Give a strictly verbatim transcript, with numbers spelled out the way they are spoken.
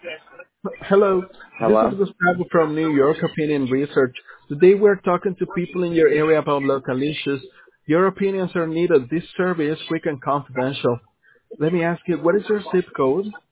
Hello, this is Hello? Gustavo from New York Opinion Research. Today we're talking to people in your area about local issues. Your opinions are needed. This survey is quick and confidential. Let me ask you, what is your zip code?